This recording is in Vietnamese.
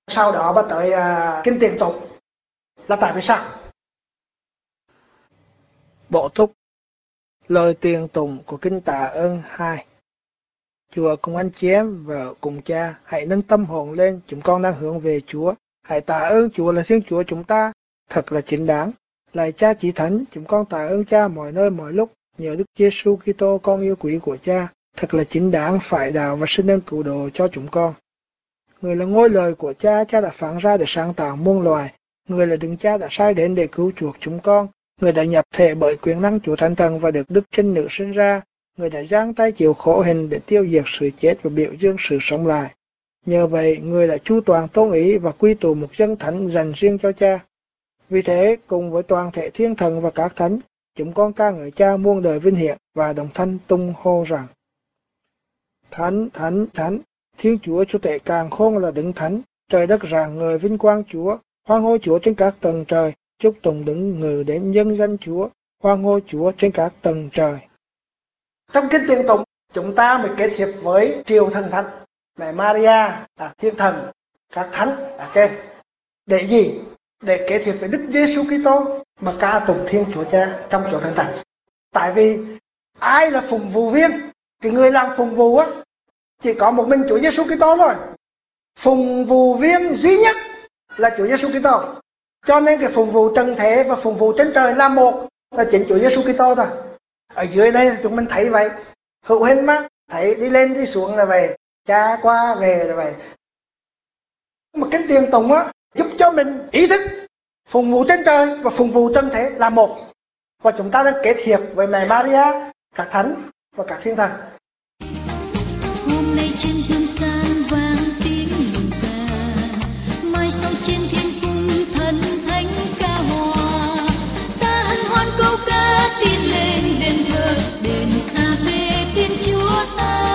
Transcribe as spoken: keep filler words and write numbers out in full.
sau đó bắt tới uh, kinh tiền tụng. Là tại vì sao? Bổ túc lời tiền tụng của kinh Tạ Ơn hai. Chúa cùng anh chị em và cùng cha hãy nâng tâm hồn lên, chúng con đang hướng về Chúa. Hãy tạ ơn Chúa là Thiên Chúa chúng ta, thật là chính đáng. Lạy Cha Chí Thánh, chúng con tạ ơn Cha mọi nơi mọi lúc, nhờ Đức Giêsu Kitô con yêu quý của Cha, thật là chính đáng, phải đạo và sinh ơn cứu độ cho chúng con. Người là ngôi lời của Cha, Cha đã phán ra để sáng tạo muôn loài. Người là đấng Cha đã sai đến để cứu chuộc chúng con. Người đã nhập thể bởi quyền năng Chúa Thánh Thần và được Đức Trinh Nữ sinh ra. Người đã giang tay chịu khổ hình để tiêu diệt sự chết và biểu dương sự sống lại. Nhờ vậy, người đã chu toàn tôn ý và quy tụ một dân thánh dành riêng cho Cha. Vì thế, cùng với toàn thể thiên thần và các thánh, chúng con ca ngợi Cha muôn đời vinh hiển và đồng thanh tung hô rằng: Thánh, Thánh, Thánh, Thiên Chúa Chúa Tể Càn Khôn là đấng thánh, trời đất rạng ngời vinh quang Chúa, hoan hô Chúa trên các tầng trời, chúc tùng đấng ngự đến nhân danh Chúa, hoan hô Chúa trên các tầng trời. Trong kinh tiền tụng, chúng ta mới kết hiệp với triều thần thánh, mẹ Maria, là thiên thần, các thánh ở trên. Để gì? Để kết hiệp với Đức Giêsu Kitô mà ca tụng Thiên Chúa Cha trong chỗ thần thánh. Tại vì ai là phụng vụ viên? Cái người làm phụng vụ á, chỉ có một mình Chúa Giêsu Kitô thôi. Phụng vụ viên duy nhất là Chúa Giêsu Kitô. Cho nên cái phụng vụ trần thế và phụng vụ trên trời là một, là chính Chúa Giêsu Kitô thôi. Ở dưới đây chúng mình thấy vậy, hữu hình mà, thấy đi lên đi xuống là vậy, Cha qua về là vậy. Mà cái tiền tụng á giúp cho mình ý thức phụng vụ trên trời và phụng vụ trần thế là một. Và chúng ta đang kết hiệp với mẹ Maria, các thánh và các thiên thần. Hôm nay trên dương gian vang tiếng mừng ca, mai sau trên thiên cung thần thánh ca hòa. Ta hân hoan câu ca tiến lên đền thờ, đền xa về Thiên Chúa ta.